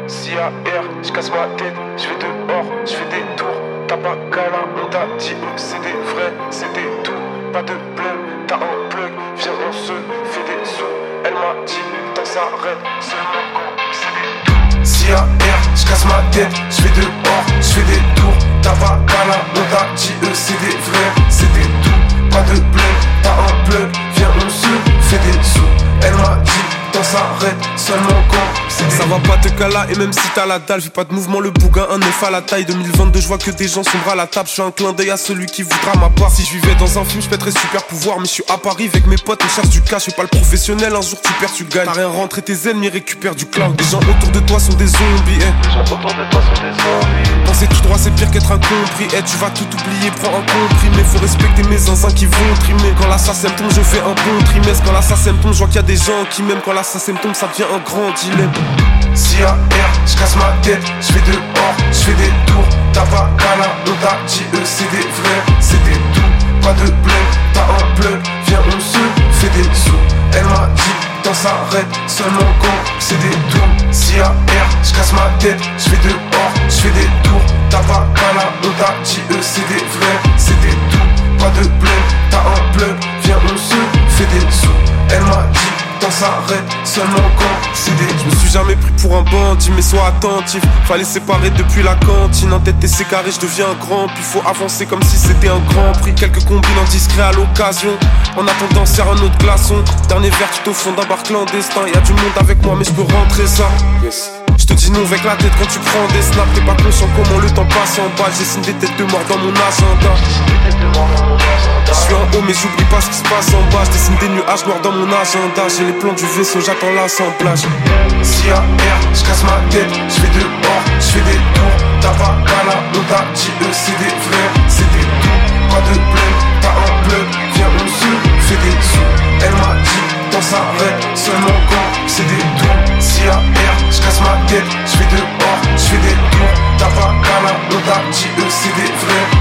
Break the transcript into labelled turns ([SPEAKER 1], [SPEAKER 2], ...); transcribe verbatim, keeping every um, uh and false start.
[SPEAKER 1] C A R, j'casse ma tête, j'vais dehors, j'fais des tours. T'as pas câlin, on t'a dit eux c'est des vrais, c'est des tout. Pas de blême, t'as un plug, viens on se fait des sous. Elle m'a dit, temps s'arrête, seulement quand c'est des tout. C A R, j'casse ma tête, j'fais dehors, j'fais des tours. T'as pas câlin, on t'a dit eux c'est des vrais, c'est des tout. Pas de blême, t'as un plug, viens on se fait des sous. Elle m'a dit, temps s'arrête, seulement quand c'est des...
[SPEAKER 2] Ça va pas te cala et même si t'as la dalle, fais pas de mouvement le bougain, un neuf à la taille. Deux mille vingt-deux, je vois que des gens sombrent à la table. Je fais un clin d'œil à celui qui voudra ma part. Si je vivais dans un film, je pèterais super pouvoir. Mais je suis à Paris avec mes potes, on cherche du cash. Je suis pas le professionnel, un jour tu perds, tu gagnes. T'as rien rentré, tes ennemis récupèrent du cloud. Les gens autour de toi sont des zombies, eh.
[SPEAKER 1] Les gens autour de toi sont des zombies.
[SPEAKER 2] Penser tout droit c'est pire qu'être incompris, eh. Tu vas tout oublier, prends un comprimé. Faut respecter mes zinzins qui vont trimer. Quand l'assassin tombe, je fais un bon trimestre. Quand l'assassin tombe, je vois qu'il y a des gens qui m'aiment. Quand l'assassin tombe, ça devient un grand dilemme.
[SPEAKER 1] C A R, j'casse ma tête, j'fais dehors, j'fais des tours. T'as pas câlin, on t'a dit eux c'est des vrais, c'est des tout. Pas de blême, t'as un plug, viens on se fait des sous. Elle m'a dit, temps s'arrête, seulement quand c'est des tours. C A R, j'casse ma tête, j'fais dehors, j'fais des tours. T'as pas câlin, on t'a dit eux c'est des vrais, c'est des tout. Pas de blême, t'as un plug, viens on se fait des sous. Elle m'a dit, temps s'arrête, seulement quand c'est des...
[SPEAKER 2] Je me suis jamais pris pour un bandit, mais sois attentif. Fallait séparer depuis la cantine. En tête et c'est carré, je deviens grand. Puis faut avancer comme si c'était un grand prix. Quelques combines en discret à l'occasion. En attendant, serre un autre glaçon. Dernier verre tout au fond d'un bar clandestin. Y'a du monde avec moi, mais je peux rentrer ça. Yes. Je te dis non avec la tête quand tu prends des snaps. T'es pas conscient comment le temps passe en bas. J'dessine des têtes de mort dans mon agenda. Je suis en haut mais j'oublie pas ce qui se passe en bas. J'dessine des nuages noirs dans mon agenda. J'ai les plans du vaisseau, j'attends l'assemblage.
[SPEAKER 1] C A R, j'casse ma tête, j'fais dehors, j'fais des tours. T'as pas câlin, on t'a dit eux c'est des vrais, c'est des tout. Pas de blême, t'as un plug, viens on se fait des sous. Elle m'a dit, temps s'arrête, seulement quand c'est des tours. C A R, j'casse ma tête, j'fais dehors, j'fais des tours. T'as pas câlin, on t'a dit eux c'est des vrais,